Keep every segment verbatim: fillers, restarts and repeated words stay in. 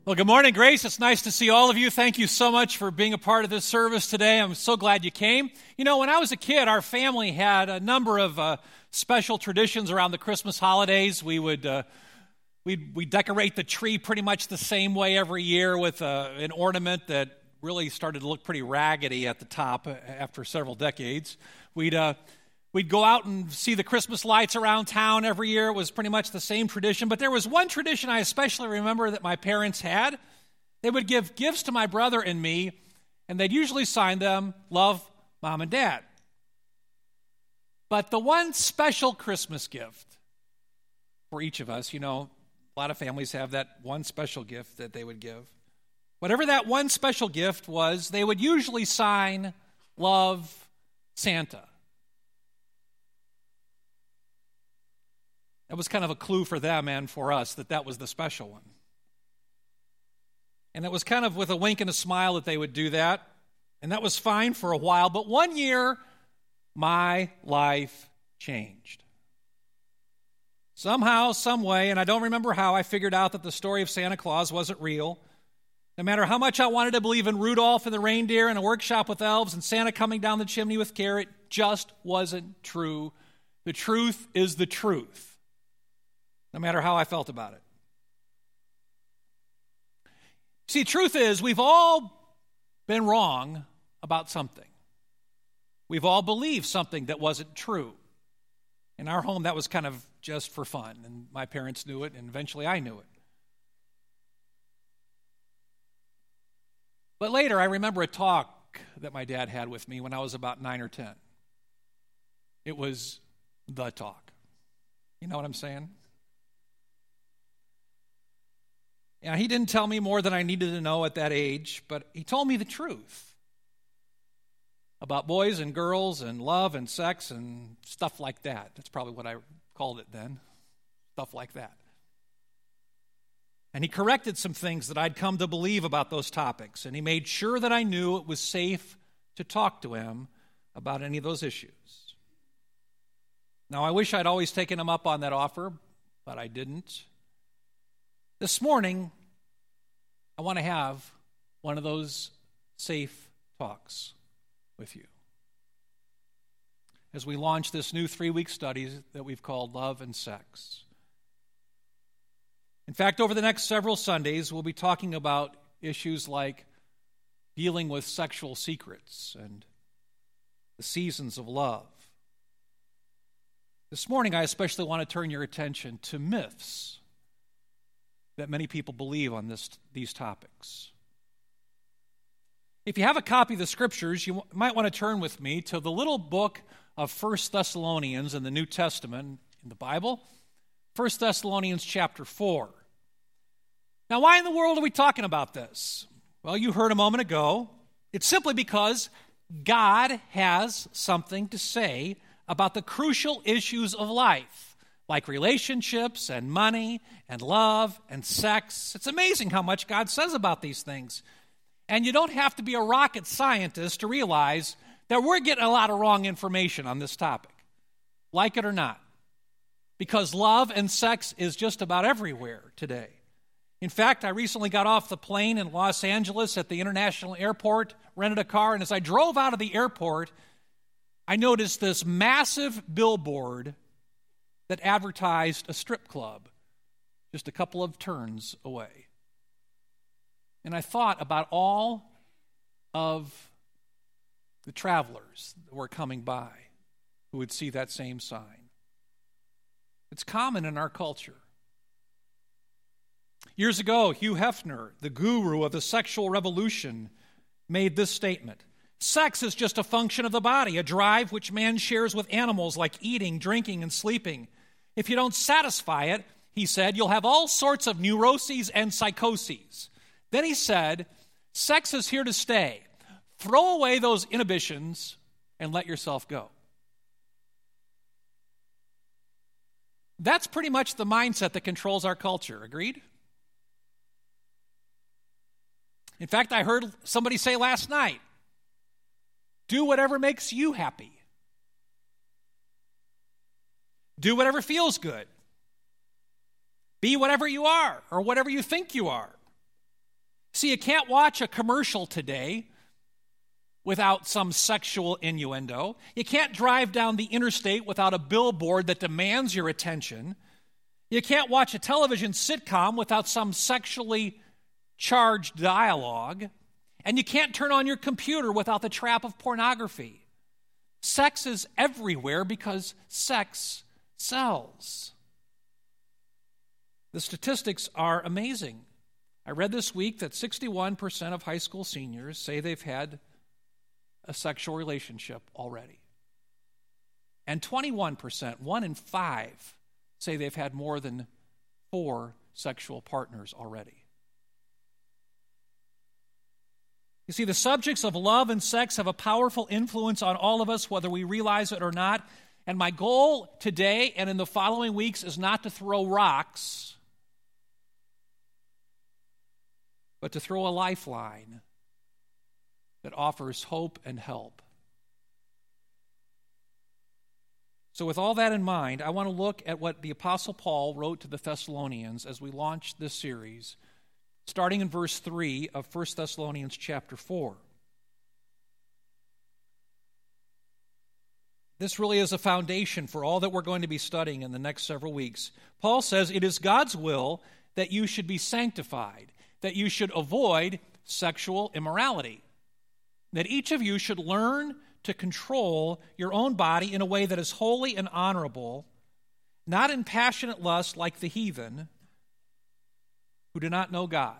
Well, good morning, Grace. It's nice to see all of you. Thank you so much for being a part of this service today. I'm so glad you came. You know, when I was a kid, our family had a number of uh, special traditions around the Christmas holidays. We would uh, we'd, we'd decorate the tree pretty much the same way every year with uh, an ornament that really started to look pretty raggedy at the top after several decades. We'd uh, We'd go out and see the Christmas lights around town every year. It was pretty much the same tradition. But there was one tradition I especially remember that my parents had. They would give gifts to my brother and me, and they'd usually sign them, "Love, Mom and Dad." But the one special Christmas gift for each of us, you know, a lot of families have that one special gift that they would give. Whatever that one special gift was, they would usually sign, "Love, Santa." That was kind of a clue for them and for us that that was the special one. And it was kind of with a wink and a smile that they would do that. And that was fine for a while. But one year, my life changed. Somehow, some way, and I don't remember how, I figured out that the story of Santa Claus wasn't real. No matter how much I wanted to believe in Rudolph and the reindeer and a workshop with elves and Santa coming down the chimney with care, it just wasn't true. The truth is the truth, no matter how I felt about it. See, truth is, we've all been wrong about something. We've all believed something that wasn't true. In our home, that was kind of just for fun, and my parents knew it, and eventually I knew it. But later, I remember a talk that my dad had with me when I was about nine or ten. It was the talk. You know what I'm saying? Yeah, he didn't tell me more than I needed to know at that age, but he told me the truth about boys and girls and love and sex and stuff like that. That's probably what I called it then, stuff like that. And he corrected some things that I'd come to believe about those topics, and he made sure that I knew it was safe to talk to him about any of those issues. Now, I wish I'd always taken him up on that offer, but I didn't. This morning, I want to have one of those safe talks with you as we launch this new three-week study that we've called Love and Sex. In fact, over the next several Sundays, we'll be talking about issues like dealing with sexual secrets and the seasons of love. This morning, I especially want to turn your attention to myths that many people believe on this, these topics. If you have a copy of the Scriptures, you might want to turn with me to the little book of First Thessalonians in the New Testament in the Bible, First Thessalonians chapter four. Now, why in the world are we talking about this? Well, you heard a moment ago. It's simply because God has something to say about the crucial issues of life, like relationships and money and love and sex. It's amazing how much God says about these things. And you don't have to be a rocket scientist to realize that we're getting a lot of wrong information on this topic, like it or not, because love and sex is just about everywhere today. In fact, I recently got off the plane in Los Angeles at the international airport, rented a car, and as I drove out of the airport, I noticed this massive billboard that advertised a strip club just a couple of turns away. And I thought about all of the travelers that were coming by who would see that same sign. It's common in our culture. Years ago, Hugh Hefner, the guru of the sexual revolution, made this statement: "Sex is just a function of the body, a drive which man shares with animals like eating, drinking, and sleeping. If you don't satisfy it," he said, "you'll have all sorts of neuroses and psychoses." Then he said, "Sex is here to stay. Throw away those inhibitions and let yourself go." That's pretty much the mindset that controls our culture. Agreed? In fact, I heard somebody say last night, do whatever makes you happy. Do whatever feels good. Be whatever you are or whatever you think you are. See, you can't watch a commercial today without some sexual innuendo. You can't drive down the interstate without a billboard that demands your attention. You can't watch a television sitcom without some sexually charged dialogue. And you can't turn on your computer without the trap of pornography. Sex is everywhere because sex sells. The statistics are amazing. I read this week that sixty-one percent of high school seniors say they've had a sexual relationship already. And twenty-one percent, one in five, say they've had more than four sexual partners already. You see, the subjects of love and sex have a powerful influence on all of us, whether we realize it or not. And my goal today and in the following weeks is not to throw rocks, but to throw a lifeline that offers hope and help. So with all that in mind, I want to look at what the Apostle Paul wrote to the Thessalonians as we launch this series, starting in verse three of First Thessalonians chapter four. This really is a foundation for all that we're going to be studying in the next several weeks. Paul says, "It is God's will that you should be sanctified, that you should avoid sexual immorality, that each of you should learn to control your own body in a way that is holy and honorable, not in passionate lust like the heathen who do not know God.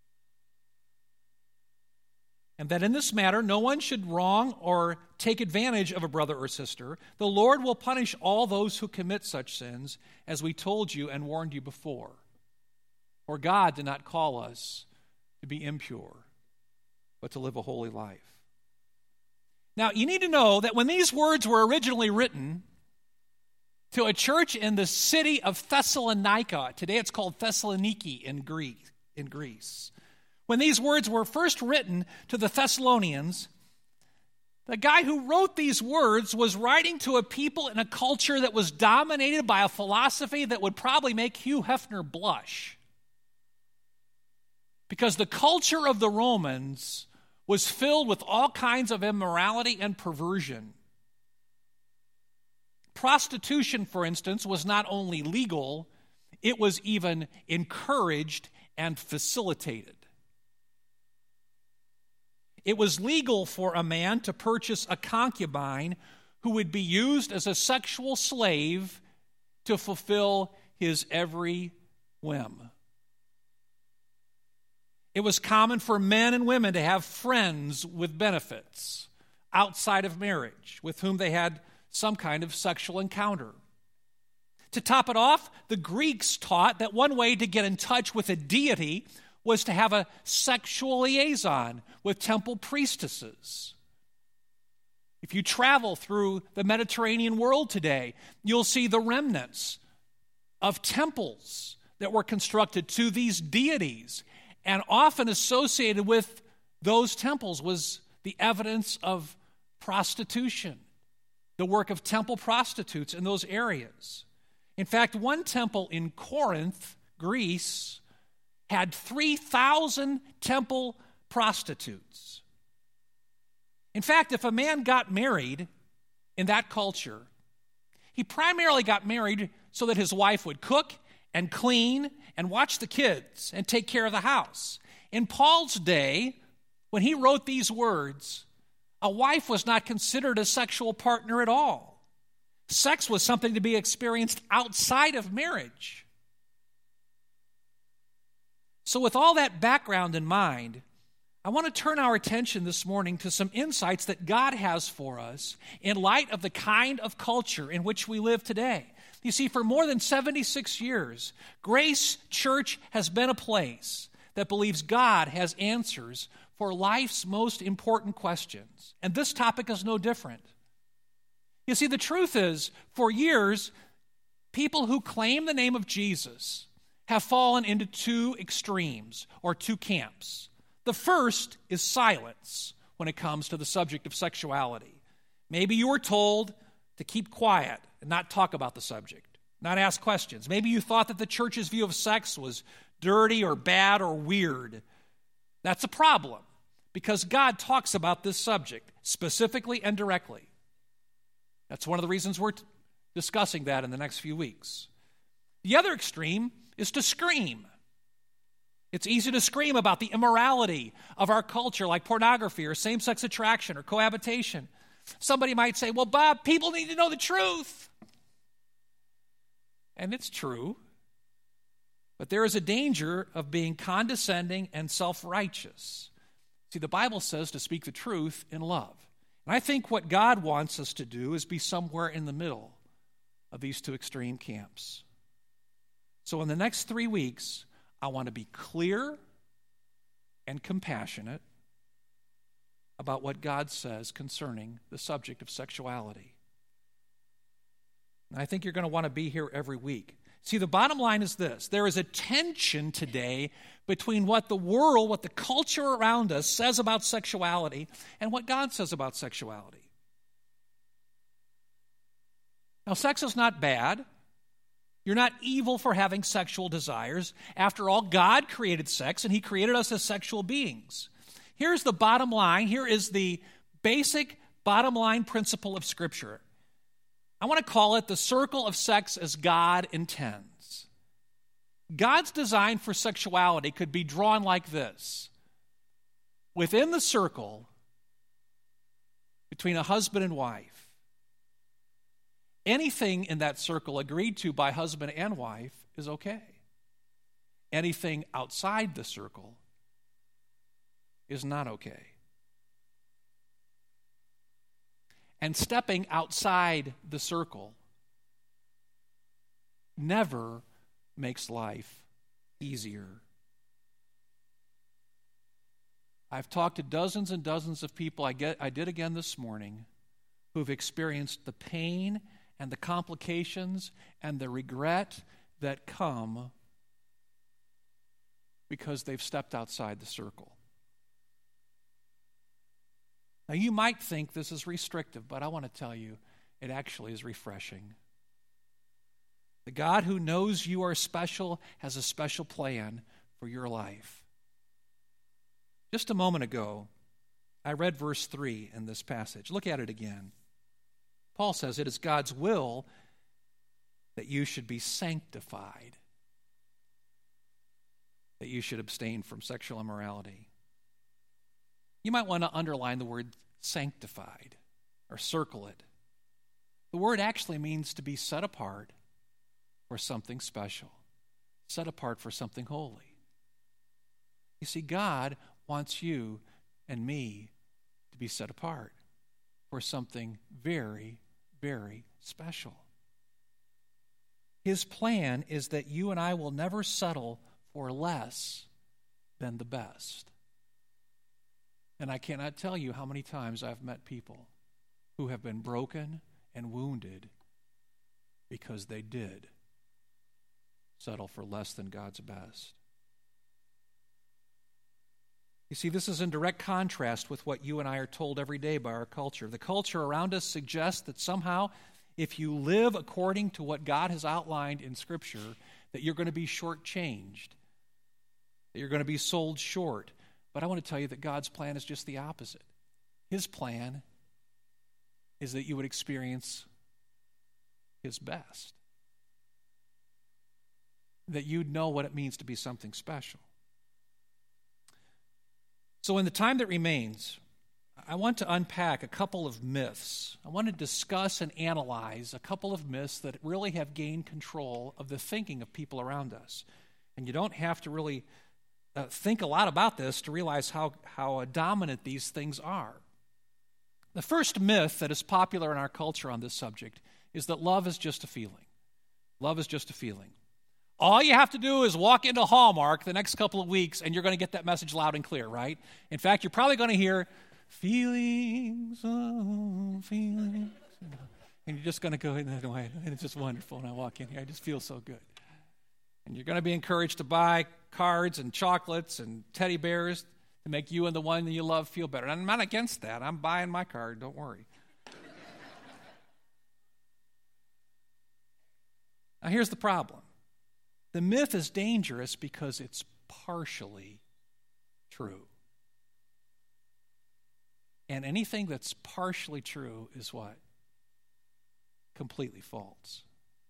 And that in this matter no one should wrong or take advantage of a brother or sister. The Lord will punish all those who commit such sins, as we told you and warned you before. For God did not call us to be impure, but to live a holy life." Now, you need to know that when these words were originally written to a church in the city of Thessalonica, today it's called Thessaloniki in Greece, in Greece. When these words were first written to the Thessalonians, the guy who wrote these words was writing to a people in a culture that was dominated by a philosophy that would probably make Hugh Hefner blush. Because the culture of the Romans was filled with all kinds of immorality and perversion. Prostitution, for instance, was not only legal, it was even encouraged and facilitated. It was legal for a man to purchase a concubine who would be used as a sexual slave to fulfill his every whim. It was common for men and women to have friends with benefits outside of marriage with whom they had some kind of sexual encounter. To top it off, the Greeks taught that one way to get in touch with a deity was to have a sexual liaison with temple priestesses. If you travel through the Mediterranean world today, you'll see the remnants of temples that were constructed to these deities. And often associated with those temples was the evidence of prostitution, the work of temple prostitutes in those areas. In fact, one temple in Corinth, Greece, had three thousand temple prostitutes. In fact, if a man got married in that culture, he primarily got married so that his wife would cook and clean and watch the kids and take care of the house. In Paul's day, when he wrote these words, a wife was not considered a sexual partner at all. Sex was something to be experienced outside of marriage. So with all that background in mind, I want to turn our attention this morning to some insights that God has for us in light of the kind of culture in which we live today. You see, for more than seventy-six years, Grace Church has been a place that believes God has answers for life's most important questions. And this topic is no different. You see, the truth is, for years, people who claim the name of Jesus have fallen into two extremes or two camps. The first is silence when it comes to the subject of sexuality. Maybe you were told to keep quiet and not talk about the subject, not ask questions. Maybe you thought that the church's view of sex was dirty or bad or weird. That's a problem because God talks about this subject specifically and directly. That's one of the reasons we're t- discussing that in the next few weeks. The other extreme is to scream. It's easy to scream about the immorality of our culture, like pornography or same-sex attraction or cohabitation. Somebody might say, well, Bob, people need to know the truth. And it's true. But there is a danger of being condescending and self-righteous. See, the Bible says to speak the truth in love. And I think what God wants us to do is be somewhere in the middle of these two extreme camps. So in the next three weeks, I want to be clear and compassionate about what God says concerning the subject of sexuality. And I think you're going to want to be here every week. See, the bottom line is this. There is a tension today between what the world, what the culture around us says about sexuality and what God says about sexuality. Now, sex is not bad. You're not evil for having sexual desires. After all, God created sex, and he created us as sexual beings. Here's the bottom line. Here is the basic bottom line principle of Scripture. I want to call it the circle of sex as God intends. God's design for sexuality could be drawn like this. Within the circle, between a husband and wife, anything in that circle agreed to by husband and wife is okay. Anything outside the circle is not okay. And stepping outside the circle never makes life easier. I've talked to dozens and dozens of people, I, get, I did again this morning, who've experienced the pain and the complications and the regret that come because they've stepped outside the circle. Now, you might think this is restrictive, but I want to tell you, it actually is refreshing. The God who knows you are special has a special plan for your life. Just a moment ago, I read verse three in this passage. Look at it again. Paul says, it is God's will that you should be sanctified, that you should abstain from sexual immorality. You might want to underline the word sanctified or circle it. The word actually means to be set apart for something special, set apart for something holy. You see, God wants you and me to be set apart for something very, very special. His plan is that you and I will never settle for less than the best. And I cannot tell you how many times I've met people who have been broken and wounded because they did settle for less than God's best. You see, this is in direct contrast with what you and I are told every day by our culture. The culture around us suggests that somehow, if you live according to what God has outlined in Scripture, that you're going to be shortchanged, that you're going to be sold short. But I want to tell you that God's plan is just the opposite. His plan is that you would experience His best, that you'd know what it means to be something special. So in the time that remains, I want to unpack a couple of myths. I want to discuss and analyze a couple of myths that really have gained control of the thinking of people around us. And you don't have to really uh, think a lot about this to realize how, how dominant these things are. The first myth that is popular in our culture on this subject is that love is just a feeling. Love is just a feeling. All you have to do is walk into Hallmark the next couple of weeks and you're going to get that message loud and clear, right? In fact, you're probably going to hear, feelings, oh, feelings. And you're just going to go in that way. And it's just wonderful when I walk in here. I just feel so good. And you're going to be encouraged to buy cards and chocolates and teddy bears to make you and the one that you love feel better. And I'm not against that. I'm buying my card. Don't worry. Now, here's the problem. The myth is dangerous because it's partially true. And anything that's partially true is what? Completely false.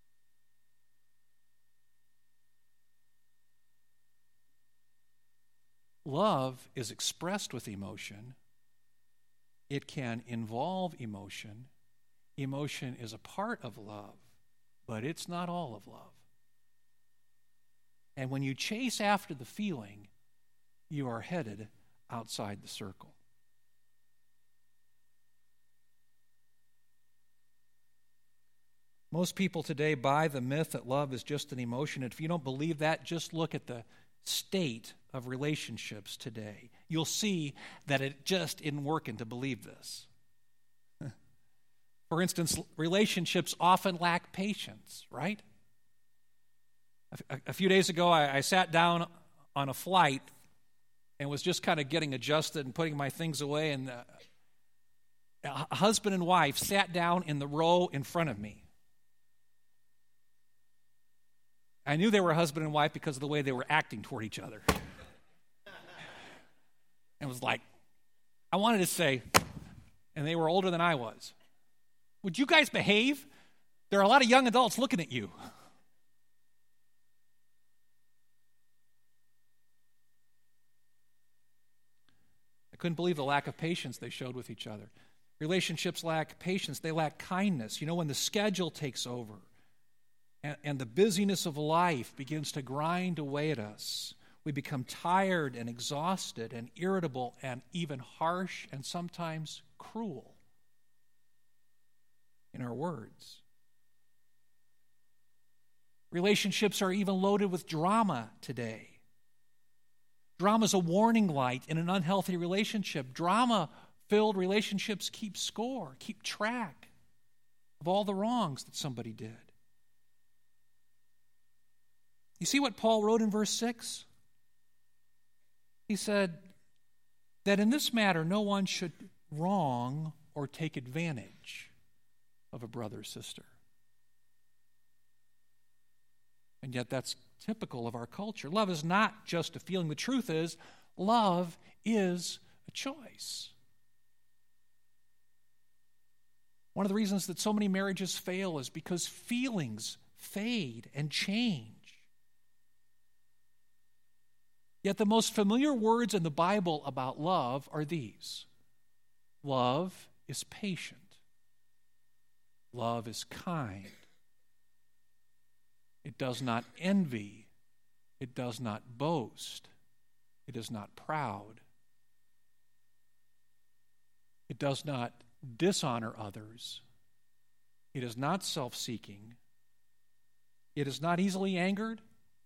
Love is expressed with emotion. It can involve emotion. Emotion is a part of love, but it's not all of love. And when you chase after the feeling, you are headed outside the circle. Most people today buy the myth that love is just an emotion. And if you don't believe that, just look at the state of relationships today. You'll see that it just isn't working to believe this. For instance, relationships often lack patience, right? A, a few days ago, I, I sat down on a flight and was just kind of getting adjusted and putting my things away, and uh, a husband and wife sat down in the row in front of me. I knew they were husband and wife because of the way they were acting toward each other. It was like, I wanted to say, and they were older than I was, would you guys behave? There are a lot of young adults looking at you. I couldn't believe the lack of patience they showed with each other. Relationships lack patience. They lack kindness. You know, when the schedule takes over and, and the busyness of life begins to grind away at us, we become tired and exhausted and irritable and even harsh and sometimes cruel in our words. Relationships are even loaded with drama today. Drama is a warning light in an unhealthy relationship. Drama-filled relationships keep score, keep track of all the wrongs that somebody did. You see what Paul wrote in verse six? He said that in this matter no one should wrong or take advantage of a brother or sister. And yet that's typical of our culture. Love is not just a feeling. The truth is, love is a choice. One of the reasons that so many marriages fail is because feelings fade and change. Yet the most familiar words in the Bible about love are these. Love is patient. Love is kind. It does not envy. It does not boast. It is not proud. It does not dishonor others. It is not self-seeking. It is not easily angered.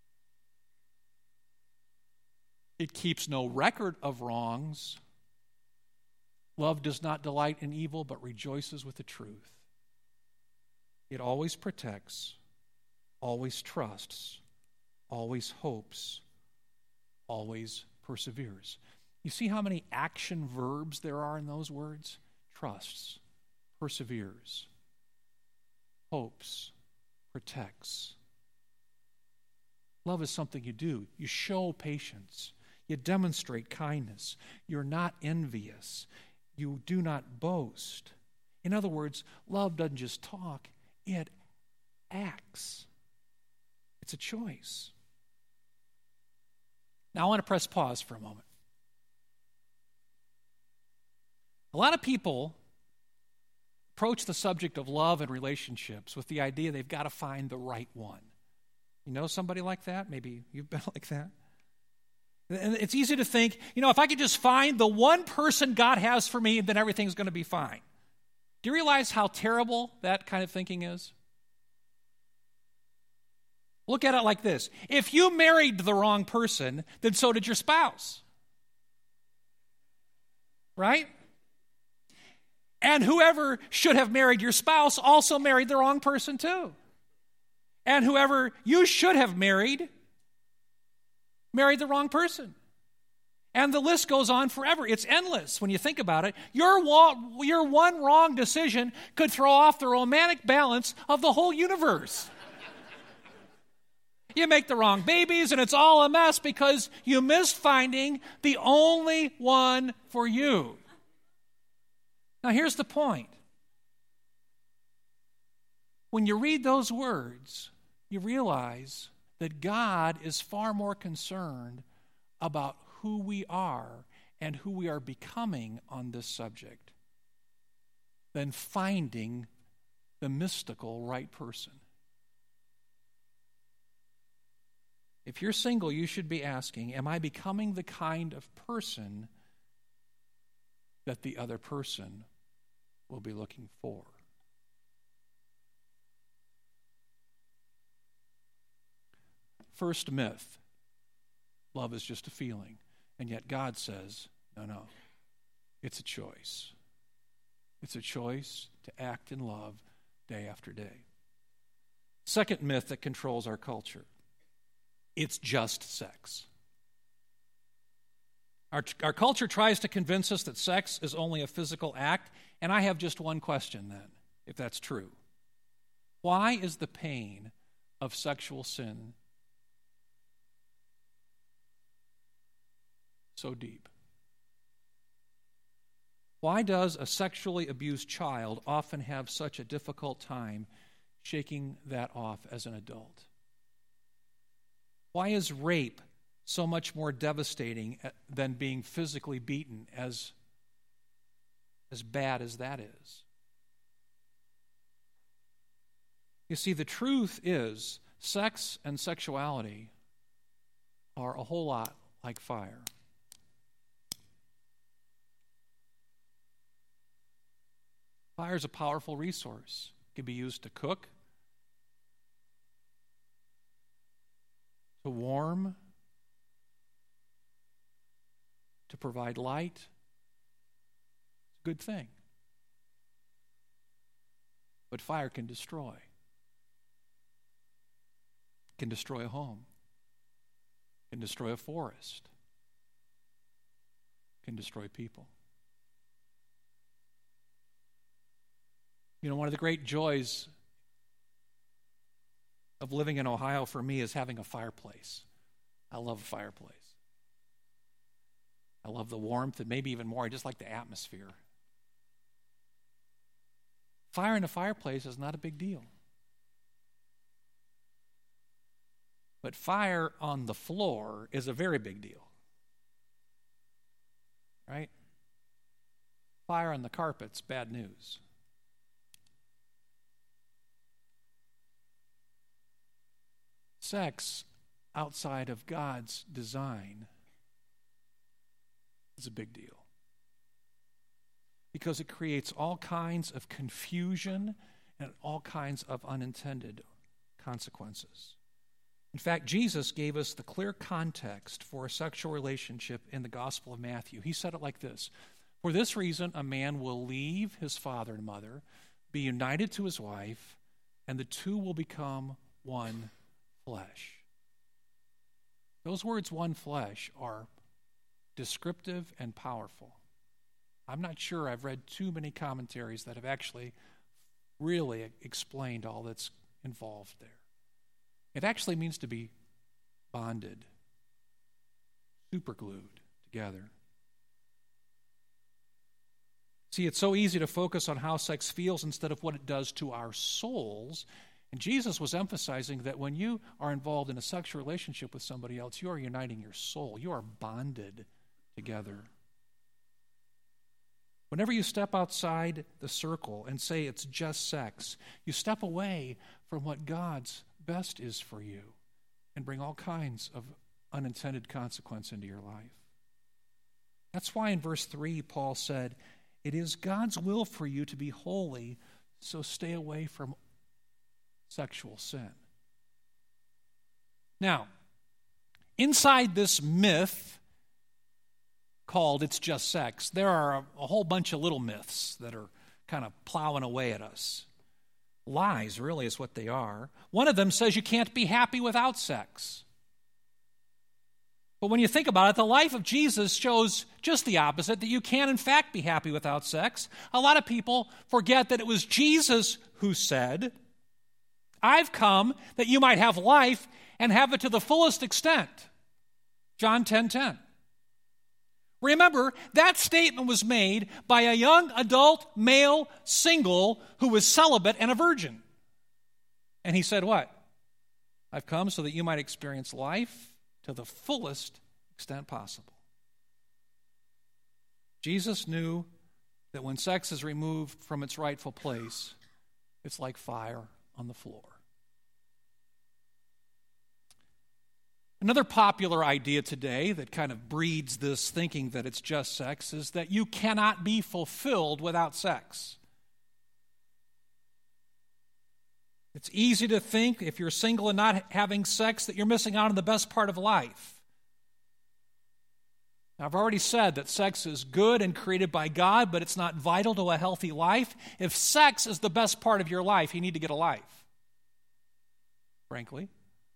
It keeps no record of wrongs. Love does not delight in evil, but rejoices with the truth. It always protects, always trusts, always hopes, always perseveres. You see how many action verbs there are in those words? Trusts, perseveres, hopes, protects. Love is something you do. You show patience. You demonstrate kindness. You're not envious. You do not boast. In other words, love doesn't just talk, it acts. It's a choice. Now I want to press pause for a moment. A lot of people approach the subject of love and relationships with the idea they've got to find the right one. You know somebody like that? Maybe you've been like that. And it's easy to think, you know, if I could just find the one person God has for me, then everything's going to be fine. Do you realize how terrible that kind of thinking is? Look at it like this. If you married the wrong person, then so did your spouse. Right? And whoever should have married your spouse also married the wrong person too. And whoever you should have married married the wrong person. And the list goes on forever. It's endless when you think about it. Your, your one wrong decision could throw off the romantic balance of the whole universe. You make the wrong babies and it's all a mess because you missed finding the only one for you. Now, here's the point. When you read those words, you realize that God is far more concerned about who we are and who we are becoming on this subject than finding the mystical right person. If you're single, you should be asking, am I becoming the kind of person that the other person will be looking for? First myth, love is just a feeling. And yet God says, no, no, it's a choice. It's a choice to act in love day after day. Second myth that controls our culture, it's just sex. Our, our culture tries to convince us that sex is only a physical act, and I have just one question then, if that's true. Why is the pain of sexual sin so deep? Why does a sexually abused child often have such a difficult time shaking that off as an adult? Why is rape so much more devastating than being physically beaten, as, as bad as that is? You see, the truth is, sex and sexuality are a whole lot like fire. Fire is a powerful resource. It can be used to cook, to warm, to provide light. It's a good thing. But fire can destroy. It can destroy a home. It can destroy a forest. It can destroy people. You know, one of the great joys of living in Ohio for me is having a fireplace. I love a fireplace. I love the warmth, and maybe even more, I just like the atmosphere. Fire in a fireplace is not a big deal. But fire on the floor is a very big deal. Right? Fire on the carpet's bad news. Sex outside of God's design is a big deal because it creates all kinds of confusion and all kinds of unintended consequences. In fact, Jesus gave us the clear context for a sexual relationship in the Gospel of Matthew. He said it like this: for this reason, a man will leave his father and mother, be united to his wife, and the two will become one flesh. Those words, one flesh, are descriptive and powerful. I'm not sure I've read too many commentaries that have actually really explained all that's involved there. It actually means to be bonded, superglued together. See, it's so easy to focus on how sex feels instead of what it does to our souls. And Jesus was emphasizing that when you are involved in a sexual relationship with somebody else, you are uniting your soul. You are bonded together. Whenever you step outside the circle and say it's just sex, you step away from what God's best is for you and bring all kinds of unintended consequence into your life. That's why in verse three, Paul said, it is God's will for you to be holy, so stay away from sexual sin. Now, inside this myth called it's just sex, there are a, a whole bunch of little myths that are kind of plowing away at us. Lies, really, is what they are. One of them says you can't be happy without sex. But when you think about it, the life of Jesus shows just the opposite, that you can, in fact, be happy without sex. A lot of people forget that it was Jesus who said, I've come that you might have life and have it to the fullest extent. John ten ten. Remember, that statement was made by a young adult male single who was celibate and a virgin. And he said what? I've come so that you might experience life to the fullest extent possible. Jesus knew that when sex is removed from its rightful place, it's like fire on the floor. Another popular idea today that kind of breeds this thinking that it's just sex is that you cannot be fulfilled without sex. It's easy to think, if you're single and not having sex, that you're missing out on the best part of life. Now, I've already said that sex is good and created by God, but it's not vital to a healthy life. If sex is the best part of your life, you need to get a life, frankly.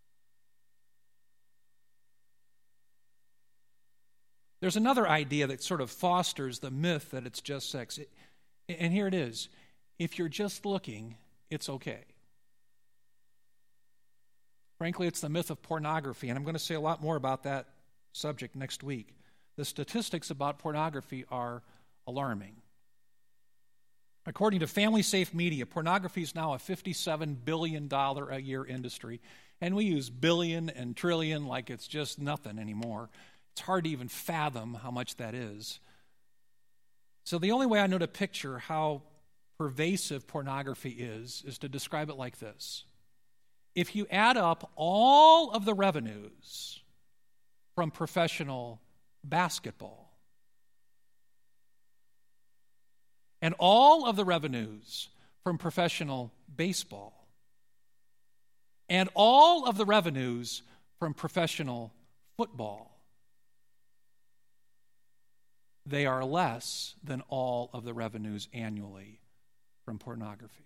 There's another idea that sort of fosters the myth that it's just sex. It, and here it is. If you're just looking, it's okay. Frankly, it's the myth of pornography, and I'm going to say a lot more about that subject next week. The statistics about pornography are alarming. According to Family Safe Media, pornography is now a fifty-seven billion dollars a year industry, and we use billion and trillion like it's just nothing anymore. It's hard to even fathom how much that is. So the only way I know to picture how pervasive pornography is is to describe it like this. If you add up all of the revenues from professional basketball and all of the revenues from professional baseball and all of the revenues from professional football, they are less than all of the revenues annually from pornography.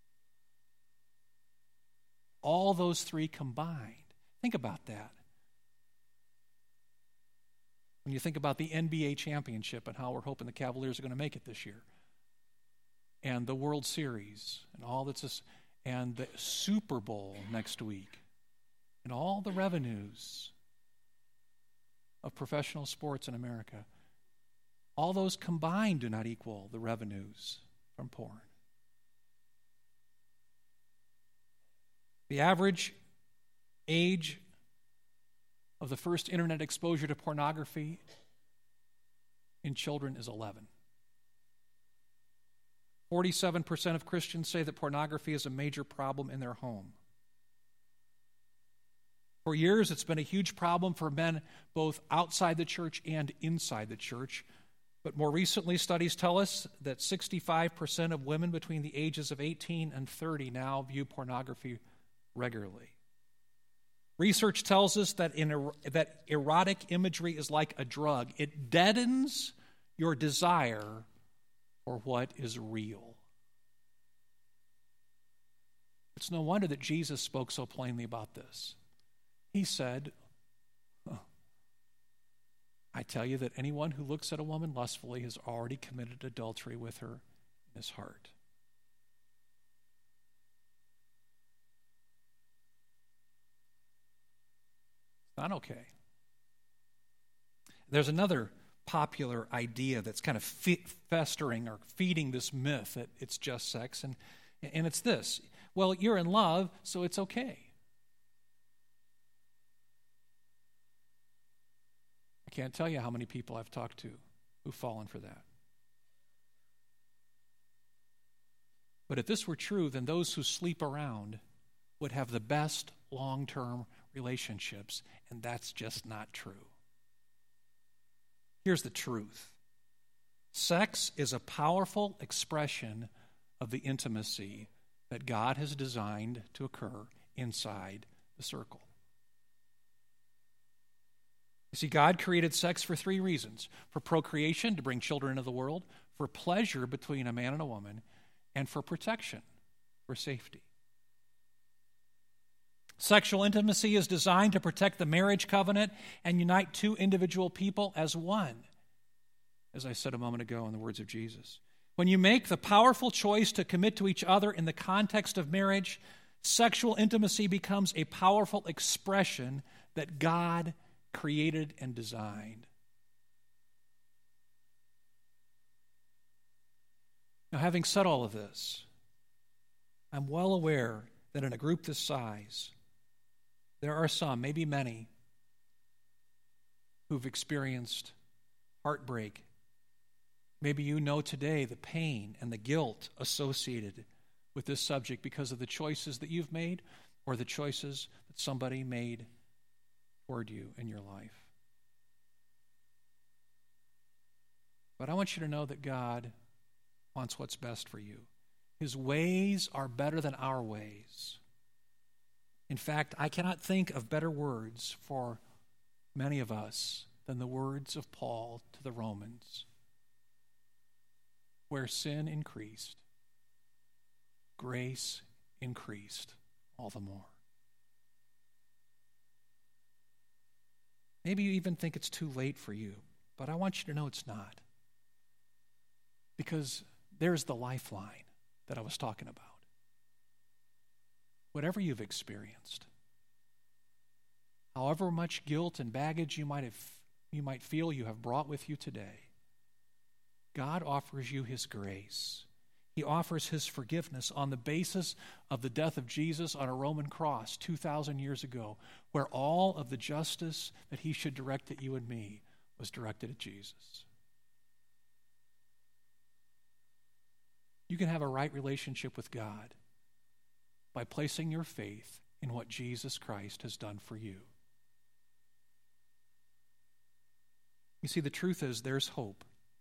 All those three combined. Think about that. When you think about the N B A championship and how we're hoping the Cavaliers are going to make it this year, and the World Series, and all that's this, and the Super Bowl next week, and all the revenues of professional sports in America, all those combined do not equal the revenues from porn. The average age of the first internet exposure to pornography in children is eleven. forty-seven percent of Christians say that pornography is a major problem in their home. For years, it's been a huge problem for men both outside the church and inside the church. But more recently, studies tell us that sixty-five percent of women between the ages of eighteen and thirty now view pornography regularly. Research tells us that, in, that erotic imagery is like a drug. It deadens your desire for what is real. It's no wonder that Jesus spoke so plainly about this. He said, oh, I tell you that anyone who looks at a woman lustfully has already committed adultery with her in his heart. Not okay. There's another popular idea that's kind of festering or feeding this myth that it's just sex, and, and it's this. Well, you're in love, so it's okay. I can't tell you how many people I've talked to who've fallen for that. But if this were true, then those who sleep around would have the best long-term relationships, and that's just not true. Here's the truth. Sex is a powerful expression of the intimacy that God has designed to occur inside the circle. You see, God created sex for three reasons: for procreation, to bring children into the world; for pleasure between a man and a woman; and for protection, for safety. Sexual intimacy is designed to protect the marriage covenant and unite two individual people as one, as I said a moment ago in the words of Jesus. When you make the powerful choice to commit to each other in the context of marriage, sexual intimacy becomes a powerful expression that God created and designed. Now, having said all of this, I'm well aware that in a group this size, there are some, maybe many, who've experienced heartbreak. Maybe you know today the pain and the guilt associated with this subject because of the choices that you've made or the choices that somebody made toward you in your life. But I want you to know that God wants what's best for you. His ways are better than our ways. In fact, I cannot think of better words for many of us than the words of Paul to the Romans. Where sin increased, grace increased all the more. Maybe you even think it's too late for you, but I want you to know it's not. Because there's the lifeline that I was talking about. Whatever you've experienced, however much guilt and baggage you might have, you might feel you have brought with you today, God offers you his grace. He offers his forgiveness on the basis of the death of Jesus on a Roman cross two thousand years ago, where all of the justice that he should direct at you and me was directed at Jesus. You can have a right relationship with God by placing your faith in what Jesus Christ has done for you. You see, the truth is there's hope.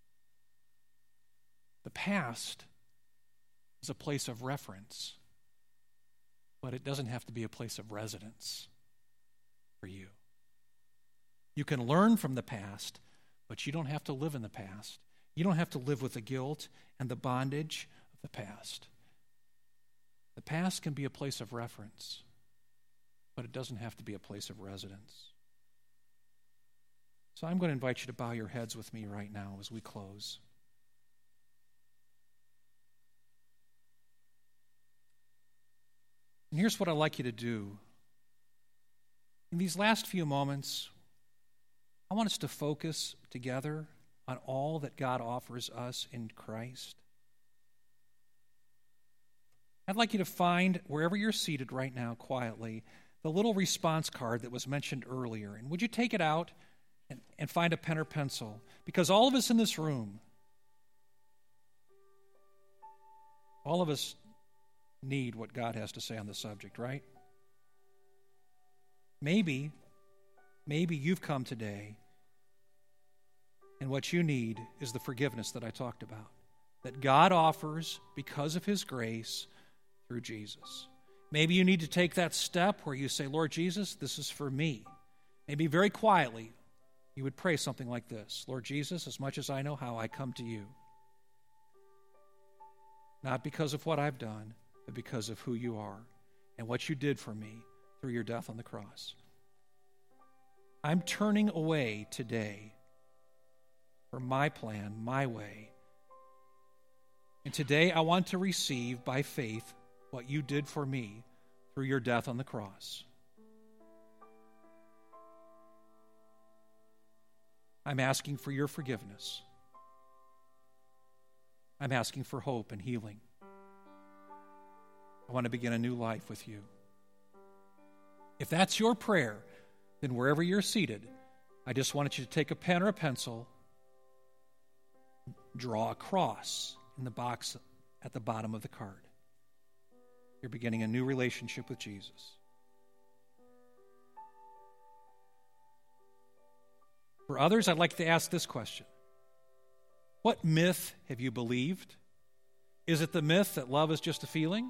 The past is a place of reference, but it doesn't have to be a place of residence for you. You can learn from the past, but you don't have to live in the past. You don't have to live with the guilt and the bondage of the past. The past can be a place of reference, but it doesn't have to be a place of residence. So I'm going to invite you to bow your heads with me right now as we close. And here's what I'd like you to do. In these last few moments, I want us to focus together on all that God offers us in Christ. I'd like you to find, wherever you're seated right now quietly, the little response card that was mentioned earlier. And would you take it out and, and find a pen or pencil? Because all of us in this room, all of us need what God has to say on the subject, right? Maybe, maybe you've come today and what you need is the forgiveness that I talked about, that God offers because of his grace through Jesus. Maybe you need to take that step where you say, Lord Jesus, this is for me. Maybe very quietly you would pray something like this: Lord Jesus, as much as I know how, I come to you. Not because of what I've done, but because of who you are and what you did for me through your death on the cross. I'm turning away today from my plan, my way. And today I want to receive by faith what you did for me through your death on the cross. I'm asking for your forgiveness. I'm asking for hope and healing. I want to begin a new life with you. If that's your prayer, then wherever you're seated, I just want you to take a pen or a pencil, draw a cross in the box at the bottom of the card. You're beginning a new relationship with Jesus. For others, I'd like to ask this question: what myth have you believed? Is it the myth that love is just a feeling?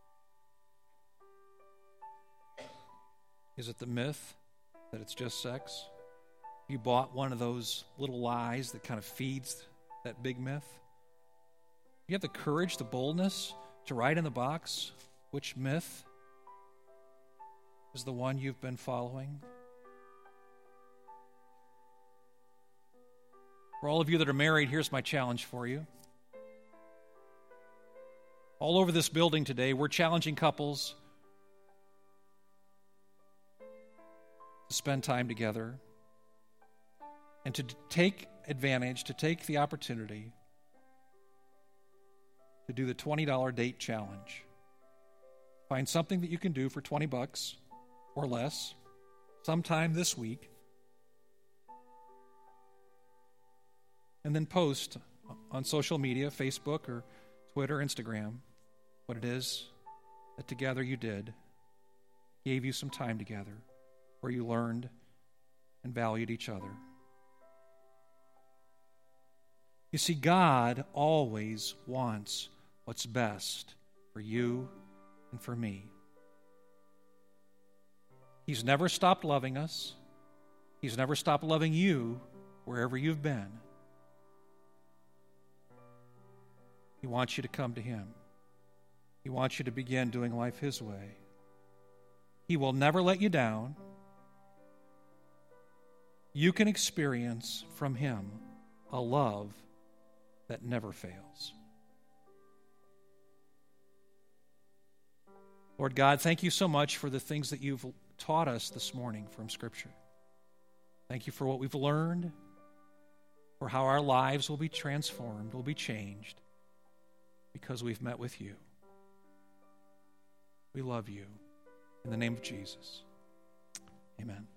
Is it the myth that it's just sex? You bought one of those little lies that kind of feeds that big myth? You have the courage, the boldness to write in the box which myth is the one you've been following? For all of you that are married, here's my challenge for you. All over this building today, we're challenging couples to spend time together and to take advantage, to take the opportunity to do the twenty dollars date challenge. Find something that you can do for twenty bucks or less sometime this week, and then post on social media, Facebook or Twitter, Instagram, what it is that together you did, gave you some time together, where you learned and valued each other. You see, God always wants what's best for you and for me. He's never stopped loving us. He's never stopped loving you wherever you've been. He wants you to come to Him. He wants you to begin doing life His way. He will never let you down. You can experience from Him a love that never fails. Lord God, thank you so much for the things that you've taught us this morning from Scripture. Thank you for what we've learned, for how our lives will be transformed, will be changed, because we've met with you. We love you. In the name of Jesus, amen.